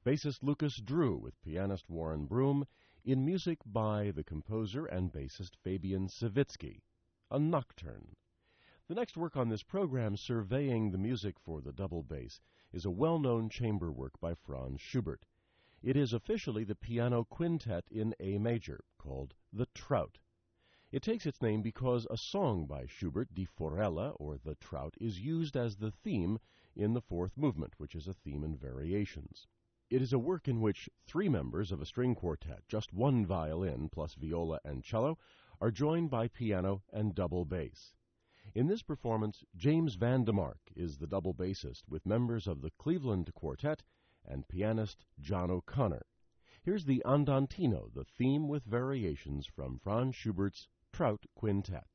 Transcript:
bassist Lucas Drew with pianist Warren Broom, in music by the composer and bassist Fabian Savitsky, a nocturne. The next work on this program, surveying the music for the double bass, is a well-known chamber work by Franz Schubert. It is officially the piano quintet in A major, called The Trout. It takes its name because a song by Schubert, Die Forelle, or The Trout, is used as the theme in the fourth movement, which is a theme in variations. It is a work in which three members of a string quartet, just one violin plus viola and cello, are joined by piano and double bass. In this performance, James Van de Mark is the double bassist with members of the Cleveland Quartet and pianist John O'Connor. Here's the Andantino, the theme with variations from Franz Schubert's Trout Quintet.